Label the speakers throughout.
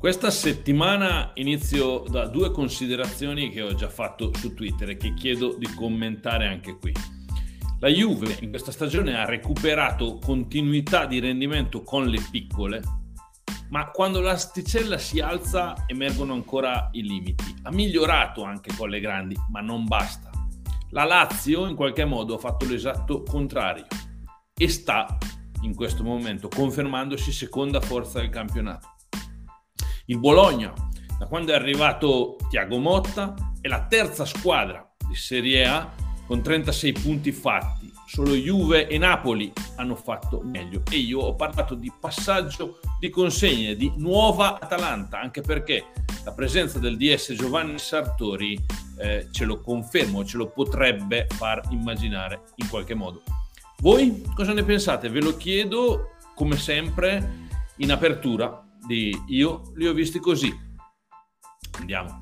Speaker 1: Questa settimana inizio da due considerazioni che ho già fatto su Twitter e che chiedo di commentare anche qui. La Juve in questa stagione ha recuperato continuità di rendimento con le piccole, ma quando l'asticella si alza emergono ancora i limiti. Ha migliorato anche con le grandi, ma non basta. La Lazio in qualche modo ha fatto l'esatto contrario e sta in questo momento confermandosi seconda forza del campionato. Il Bologna, da quando è arrivato Thiago Motta, è la terza squadra di Serie A con 36 punti fatti. Solo Juve e Napoli hanno fatto meglio e io ho parlato di passaggio di consegne, di nuova Atalanta, anche perché la presenza del DS Giovanni Sartori ce lo confermo, ce lo potrebbe far immaginare in qualche modo. Voi cosa ne pensate? Ve lo chiedo come sempre in apertura. Io li ho visti così. Andiamo.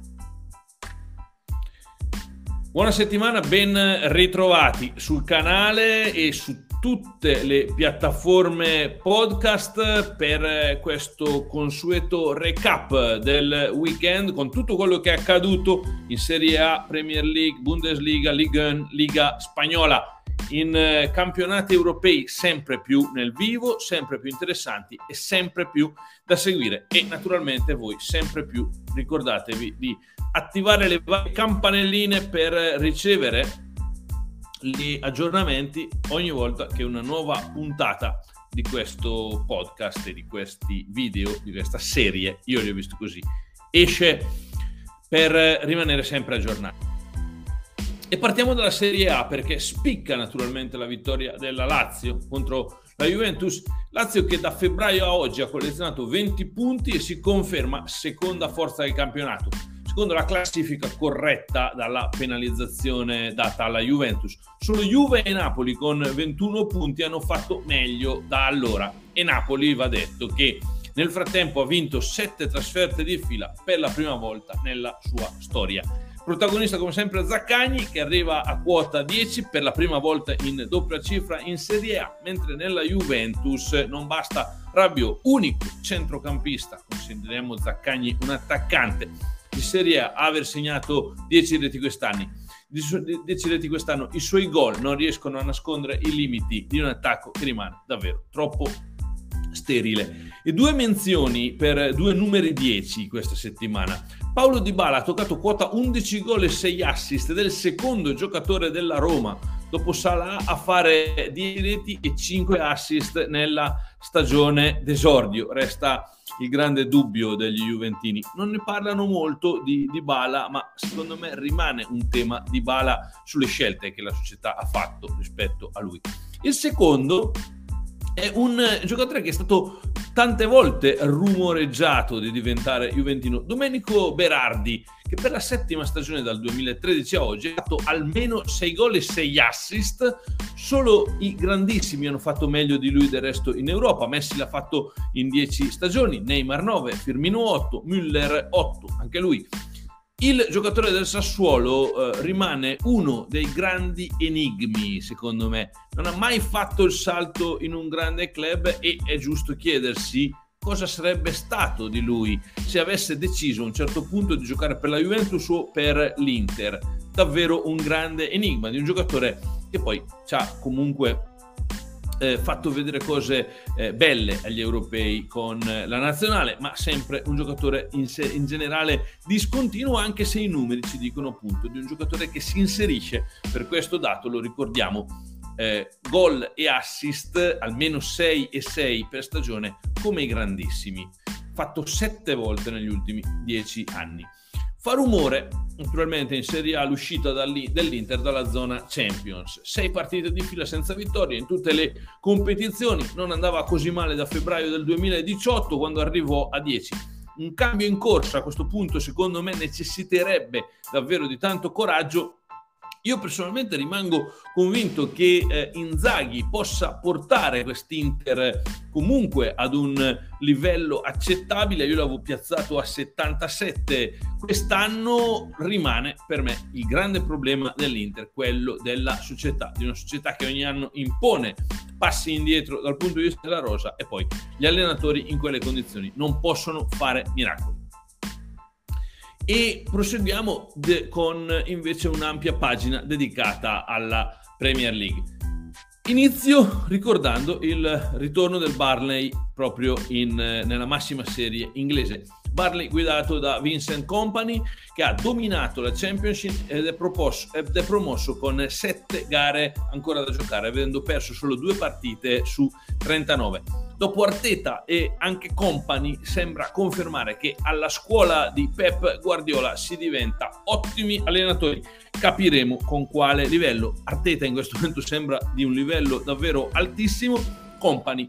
Speaker 1: Buona settimana, ben ritrovati sul canale e su tutte le piattaforme podcast per questo consueto recap del weekend con tutto quello che è accaduto in Serie A, Premier League, Bundesliga, Ligue 1, Liga Spagnola, in campionati europei sempre più nel vivo, sempre più interessanti e sempre più da seguire. E naturalmente voi sempre più ricordatevi di attivare le varie campanelline per ricevere gli aggiornamenti ogni volta che una nuova puntata di questo podcast e di questi video, di questa serie, io li ho visti così, esce, per rimanere sempre aggiornati. E partiamo dalla Serie A perché spicca naturalmente la vittoria della Lazio contro la Juventus. Lazio che da febbraio a oggi ha collezionato 20 punti e si conferma seconda forza del campionato, secondo la classifica corretta dalla penalizzazione data alla Juventus. Solo Juve e Napoli con 21 punti hanno fatto meglio da allora e Napoli, va detto, che nel frattempo ha vinto 7 trasferte di fila per la prima volta nella sua storia. Protagonista come sempre Zaccagni, che arriva a quota 10 per la prima volta in doppia cifra in Serie A, mentre nella Juventus non basta Rabiot, unico centrocampista, consideriamo Zaccagni un attaccante di Serie A, aver segnato 10 reti quest'anno. 10 reti quest'anno, i suoi gol non riescono a nascondere i limiti di un attacco che rimane davvero troppo sterile. E due menzioni per due numeri 10 questa settimana. Paulo Dybala ha toccato quota 11 gol e 6 assist del secondo giocatore della Roma, dopo Salah a fare 10 reti e 5 assist nella stagione d'esordio. Resta il grande dubbio degli juventini. Non ne parlano molto di Dybala, ma secondo me rimane un tema Dybala sulle scelte che la società ha fatto rispetto a lui. Il secondo è un giocatore che è stato tante volte rumoreggiato di diventare juventino, Domenico Berardi, che per la settima stagione dal 2013 a oggi ha fatto almeno 6 gol e 6 assist. Solo i grandissimi hanno fatto meglio di lui del resto in Europa. Messi l'ha fatto in 10 stagioni, Neymar 9, Firmino 8, Müller 8, anche lui. Il giocatore del Sassuolo rimane uno dei grandi enigmi, secondo me. Non ha mai fatto il salto in un grande club e è giusto chiedersi cosa sarebbe stato di lui se avesse deciso a un certo punto di giocare per la Juventus o per l'Inter. Davvero un grande enigma di un giocatore che poi ci ha comunque fatto vedere cose belle agli europei con la nazionale, ma sempre un giocatore in generale discontinuo, anche se i numeri ci dicono appunto di un giocatore che si inserisce, per questo dato lo ricordiamo, gol e assist almeno 6 e 6 per stagione come i grandissimi, fatto 7 volte negli ultimi 10 anni. Fa rumore naturalmente in Serie A l'uscita dell'Inter dalla zona Champions. 6 partite di fila senza vittoria in tutte le competizioni. Non andava così male da febbraio del 2018 quando arrivò a 10. Un cambio in corsa a questo punto secondo me necessiterebbe davvero di tanto coraggio. Io personalmente rimango convinto che Inzaghi possa portare quest'Inter comunque ad un livello accettabile. Io l'avevo piazzato a 77 quest'anno. Rimane per me il grande problema dell'Inter, quello della società, di una società che ogni anno impone passi indietro dal punto di vista della rosa e poi gli allenatori in quelle condizioni non possono fare miracoli. e proseguiamo con invece un'ampia pagina dedicata alla Premier League. Inizio ricordando il ritorno del Burnley proprio nella massima serie inglese. Burnley guidato da Vincent Kompany, che ha dominato la Championship ed è promosso con 7 gare ancora da giocare, avendo perso solo 2 partite su 39. Dopo Arteta e anche Kompany sembra confermare che alla scuola di Pep Guardiola si diventa ottimi allenatori. Capiremo con quale livello. Arteta in questo momento sembra di un livello davvero altissimo. Kompany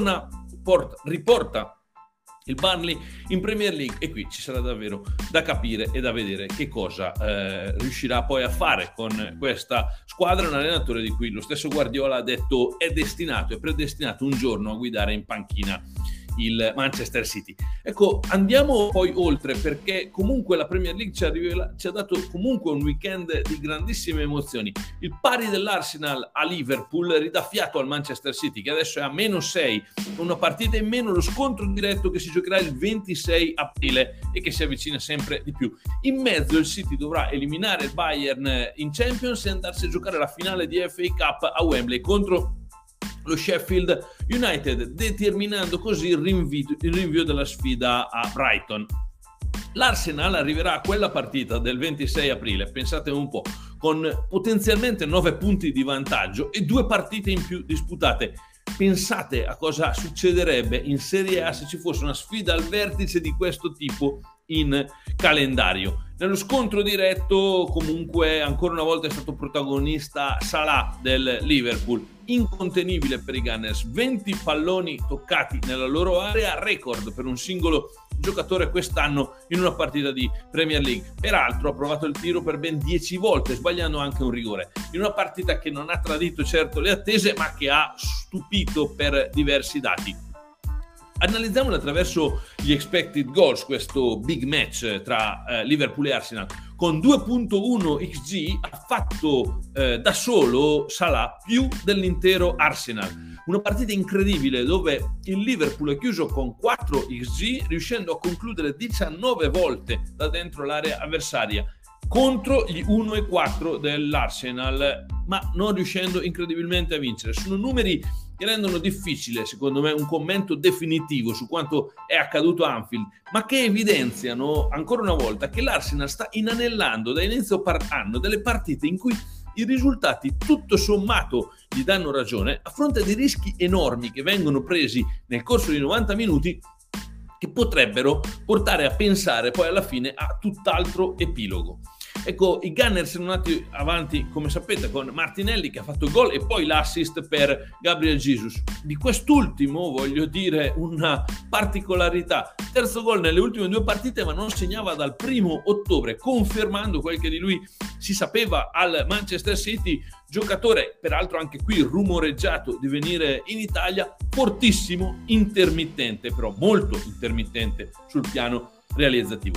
Speaker 1: riporta il Burnley in Premier League e qui ci sarà davvero da capire e da vedere che cosa riuscirà poi a fare con questa squadra. Un allenatore di cui lo stesso Guardiola ha detto è predestinato un giorno a guidare in panchina il Manchester City. Ecco, andiamo poi oltre, perché comunque la Premier League ci ha dato comunque un weekend di grandissime emozioni. Il pari dell'Arsenal a Liverpool ridà fiato al Manchester City, che adesso è a -6, una partita in meno, lo scontro diretto che si giocherà il 26 aprile e che si avvicina sempre di più. In mezzo il City dovrà eliminare il Bayern in Champions e andarsi a giocare la finale di FA Cup a Wembley contro lo Sheffield United, determinando così il rinvio della sfida a Brighton. L'Arsenal arriverà a quella partita del 26 aprile, pensate un po', con potenzialmente 9 punti di vantaggio e 2 partite in più disputate. Pensate a cosa succederebbe in Serie A se ci fosse una sfida al vertice di questo tipo in calendario. Nello scontro diretto comunque ancora una volta è stato protagonista Salah del Liverpool, incontenibile per i Gunners, 20 palloni toccati nella loro area, record per un singolo giocatore quest'anno in una partita di Premier League. Peraltro ha provato il tiro per ben 10 volte, sbagliando anche un rigore, in una partita che non ha tradito certo le attese, ma che ha stupito per diversi dati. Analizziamolo attraverso gli expected goals, questo big match tra Liverpool e Arsenal. Con 2.1 XG ha fatto da solo Salah più dell'intero Arsenal. Una partita incredibile dove il Liverpool è chiuso con 4 XG, riuscendo a concludere 19 volte da dentro l'area avversaria, contro gli 1,4 dell'Arsenal, ma non riuscendo incredibilmente a vincere. Sono numeri che rendono difficile, secondo me, un commento definitivo su quanto è accaduto a Anfield, ma che evidenziano ancora una volta che l'Arsenal sta inanellando da inizio anno delle partite in cui i risultati tutto sommato gli danno ragione, a fronte di rischi enormi che vengono presi nel corso di 90 minuti che potrebbero portare a pensare poi alla fine a tutt'altro epilogo. Ecco, i Gunners sono andati avanti, come sapete, con Martinelli che ha fatto il gol e poi l'assist per Gabriel Jesus. Di quest'ultimo voglio dire una particolarità: terzo gol nelle ultime 2 partite, ma non segnava dal 1° ottobre, confermando quel che di lui si sapeva al Manchester City. Giocatore, peraltro anche qui rumoreggiato di venire in Italia, fortissimo, intermittente, però molto intermittente sul piano realizzativo.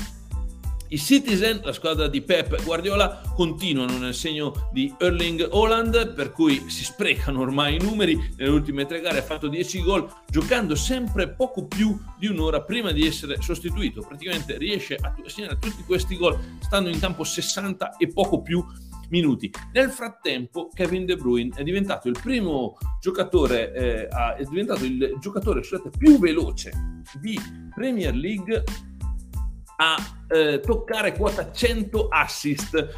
Speaker 1: I Citizen, la squadra di Pep Guardiola, continuano nel segno di Erling Haaland, per cui si sprecano ormai i numeri. Nelle ultime 3 gare ha fatto 10 gol, giocando sempre poco più di un'ora prima di essere sostituito. Praticamente riesce a segnare tutti questi gol stando in campo 60 e poco più minuti. Nel frattempo Kevin De Bruyne è diventato il primo giocatore, è diventato il giocatore più veloce di Premier League a toccare quota 100 assist,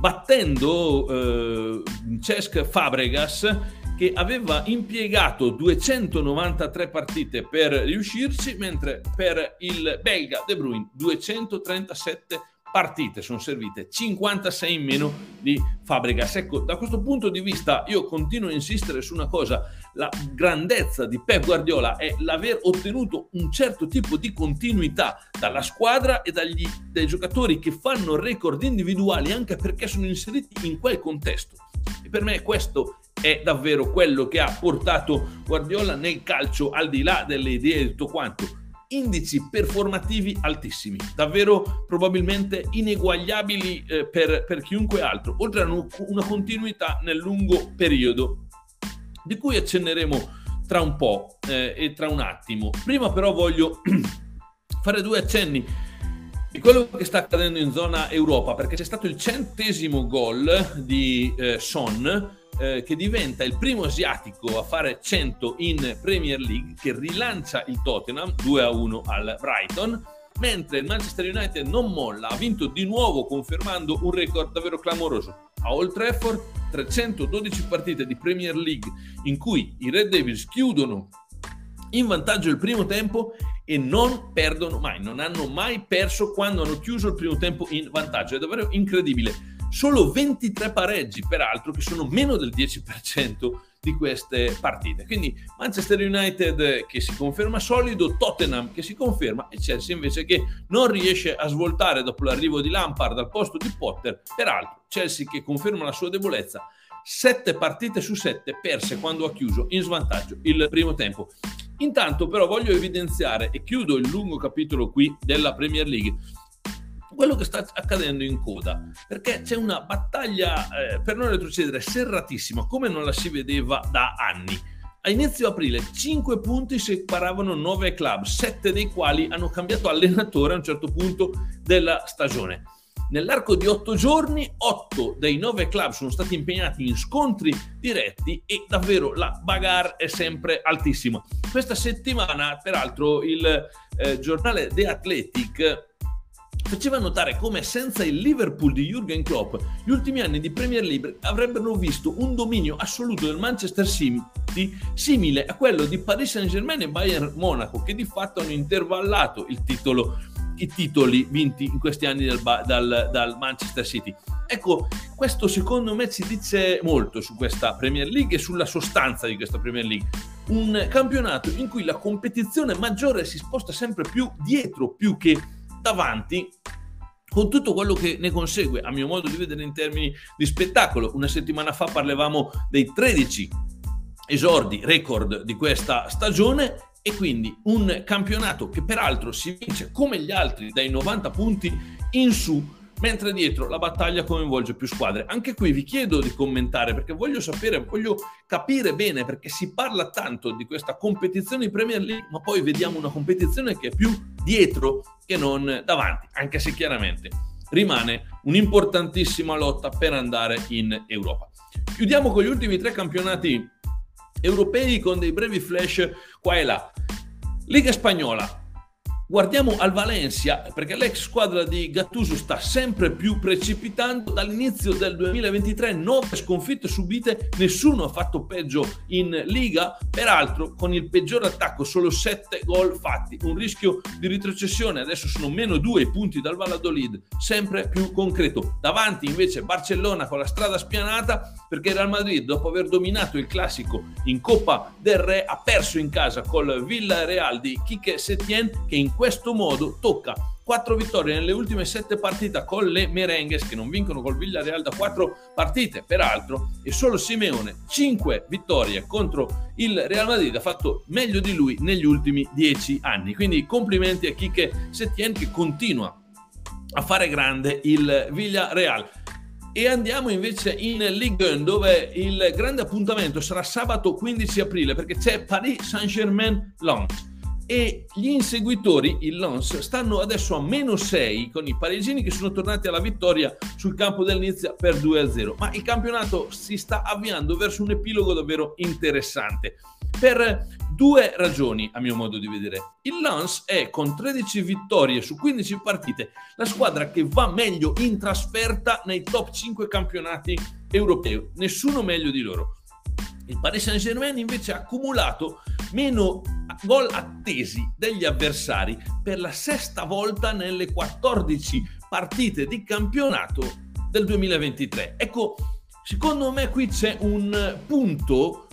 Speaker 1: battendo Cesc Fabregas, che aveva impiegato 293 partite per riuscirci, mentre per il belga De Bruyne 237 partite sono servite, 56 in meno di Fabregas. Ecco, da questo punto di vista io continuo a insistere su una cosa: la grandezza di Pep Guardiola è l'aver ottenuto un certo tipo di continuità dalla squadra e dai giocatori che fanno record individuali, anche perché sono inseriti in quel contesto. E per me questo è davvero quello che ha portato Guardiola nel calcio, al di là delle idee e tutto quanto. Indici performativi altissimi, davvero probabilmente ineguagliabili per chiunque altro, oltre a una continuità nel lungo periodo, di cui accenneremo tra un po' e tra un attimo. Prima però voglio fare 2 accenni di quello che sta accadendo in zona Europa, perché c'è stato il 100° gol di Son, che diventa il primo asiatico a fare 100 in Premier League, che rilancia il Tottenham 2-1 al Brighton, mentre il Manchester United non molla, ha vinto di nuovo confermando un record davvero clamoroso. A Old Trafford 312 partite di Premier League in cui i Red Devils chiudono in vantaggio il primo tempo e non perdono mai, non hanno mai perso quando hanno chiuso il primo tempo in vantaggio. È davvero incredibile. Solo 23 pareggi, peraltro, che sono meno del 10% di queste partite. Quindi Manchester United che si conferma solido, Tottenham che si conferma e Chelsea invece che non riesce a svoltare dopo l'arrivo di Lampard al posto di Potter. Peraltro Chelsea che conferma la sua debolezza, 7 partite su 7 perse quando ha chiuso in svantaggio il primo tempo. Intanto però voglio evidenziare, e chiudo il lungo capitolo qui della Premier League, quello che sta accadendo in coda, perché c'è una battaglia per non retrocedere serratissima come non la si vedeva da anni. A inizio aprile 5 punti separavano 9 club, 7 dei quali hanno cambiato allenatore a un certo punto della stagione. Nell'arco di 8 giorni 8 dei 9 club sono stati impegnati in scontri diretti e davvero la bagarre è sempre altissima. Questa settimana peraltro il giornale The Athletic faceva notare come senza il Liverpool di Jürgen Klopp gli ultimi anni di Premier League avrebbero visto un dominio assoluto del Manchester City simile a quello di Paris Saint-Germain e Bayern Monaco, che di fatto hanno intervallato i titoli vinti in questi anni dal Manchester City. Ecco, questo secondo me ci dice molto su questa Premier League e sulla sostanza di questa Premier League. Un campionato in cui la competizione maggiore si sposta sempre più dietro più che davanti, con tutto quello che ne consegue, a mio modo di vedere, in termini di spettacolo. Una settimana fa parlavamo dei 13 esordi record di questa stagione e quindi un campionato che peraltro si vince come gli altri dai 90 punti in su, mentre dietro la battaglia coinvolge più squadre. Anche qui vi chiedo di commentare, perché voglio capire bene, perché si parla tanto di questa competizione in Premier League, ma poi vediamo una competizione che è più dietro che non davanti, anche se chiaramente rimane un'importantissima lotta per andare in Europa. Chiudiamo con gli ultimi 3 campionati europei con dei brevi flash qua e là. Liga spagnola. Guardiamo al Valencia, perché l'ex squadra di Gattuso sta sempre più precipitando. Dall'inizio del 2023 9 sconfitte subite, nessuno ha fatto peggio in Liga, peraltro con il peggior attacco, solo 7 gol fatti, un rischio di retrocessione, adesso sono meno 2 punti dal Valladolid, sempre più concreto. Davanti invece Barcellona con la strada spianata, perché il Real Madrid, dopo aver dominato il classico in Coppa del Re, ha perso in casa col Villarreal di Quique Setién, che in questo modo tocca 4 vittorie nelle ultime 7 partite con le Merengues, che non vincono col Villarreal da 4 partite peraltro, e solo Simeone 5 vittorie contro il Real Madrid, ha fatto meglio di lui negli ultimi 10 anni. Quindi complimenti a Quique Setién, che continua a fare grande il Villarreal. E andiamo invece in Ligue 1, dove il grande appuntamento sarà sabato 15 aprile, perché c'è Paris Saint-Germain-Lens. E gli inseguitori, il Lens, stanno adesso a -6 con i parigini, che sono tornati alla vittoria sul campo del Nizza per 2-0. Ma il campionato si sta avviando verso un epilogo davvero interessante, per 2 ragioni a mio modo di vedere. Il Lens è, con 13 vittorie su 15 partite, la squadra che va meglio in trasferta nei top 5 campionati europei, nessuno meglio di loro. Il Paris Saint-Germain invece ha accumulato meno gol attesi degli avversari per la 6ª volta nelle 14 partite di campionato del 2023. Ecco, secondo me qui c'è un punto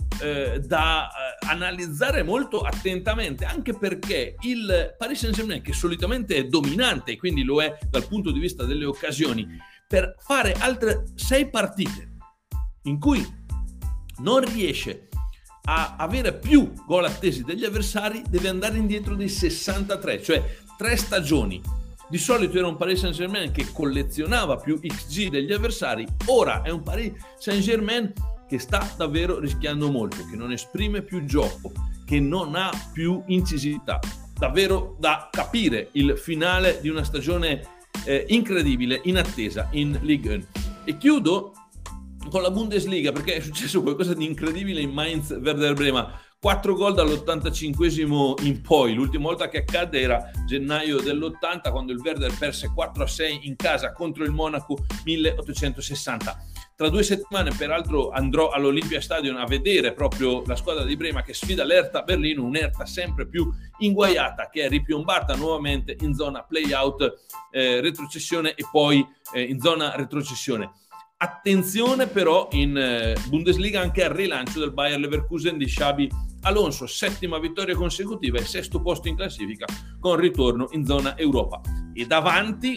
Speaker 1: da analizzare molto attentamente, anche perché il Paris Saint-Germain, che solitamente è dominante e quindi lo è dal punto di vista delle occasioni, per fare altre 6 partite in cui non riesce a avere più gol attesi degli avversari, deve andare indietro dei 63, cioè 3 stagioni. Di solito era un Paris Saint-Germain che collezionava più XG degli avversari, ora è un Paris Saint-Germain che sta davvero rischiando molto, che non esprime più gioco, che non ha più incisività. davvero da capire, il finale di una stagione incredibile, in attesa in Ligue 1. E chiudo con la Bundesliga, perché è successo qualcosa di incredibile in Mainz Werder Brema. 4 gol dall'85esimo in poi. L'ultima volta che accadde era gennaio dell'80, quando il Werder perse 4-6 in casa contro il Monaco 1860. Tra 2 settimane, peraltro, andrò all'Olympia Stadium a vedere proprio la squadra di Brema che sfida l'Hertha Berlino, un'Hertha sempre più inguaiata, che è ripiombata nuovamente in zona play-out, retrocessione e poi in zona retrocessione. Attenzione però in Bundesliga anche al rilancio del Bayer Leverkusen di Xabi Alonso, 7ª vittoria consecutiva e 6º posto in classifica con ritorno in zona Europa. E davanti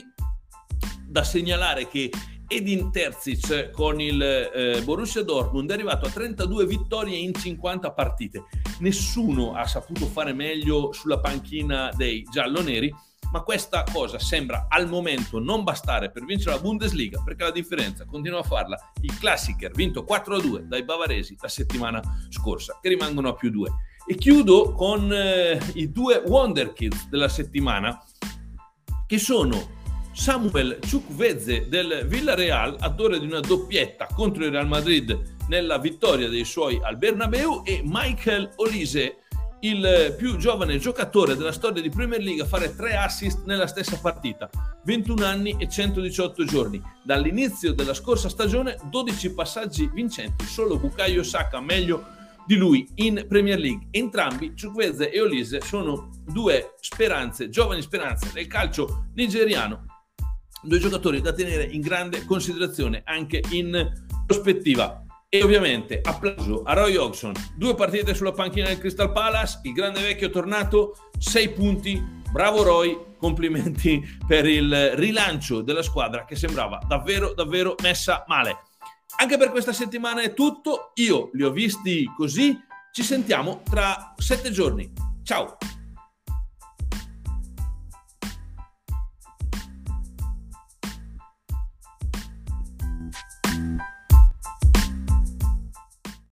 Speaker 1: da segnalare che Edin Terzic con il Borussia Dortmund è arrivato a 32 vittorie in 50 partite. Nessuno ha saputo fare meglio sulla panchina dei gialloneri, ma questa cosa sembra al momento non bastare per vincere la Bundesliga, perché la differenza continua a farla il Klassiker, vinto 4-2 dai bavaresi la settimana scorsa, che rimangono a +2. E chiudo con i 2 Wonderkids della settimana, che sono Samuel Chukwueze del Villarreal, autore di una doppietta contro il Real Madrid nella vittoria dei suoi al Bernabeu, e Michael Olise, il più giovane giocatore della storia di Premier League a fare 3 assist nella stessa partita, 21 anni e 118 giorni. Dall'inizio della scorsa stagione 12 passaggi vincenti, solo Bukayo Saka meglio di lui in Premier League. Entrambi, Chukwueze e Olise, sono 2 speranze, giovani speranze del calcio nigeriano, 2 giocatori da tenere in grande considerazione anche in prospettiva. E ovviamente applauso a Roy Hodgson, 2 partite sulla panchina del Crystal Palace, il grande vecchio tornato, 6 punti, bravo Roy, complimenti per il rilancio della squadra che sembrava davvero davvero messa male. Anche per questa settimana è tutto, io li ho visti così, ci sentiamo tra 7 giorni, ciao!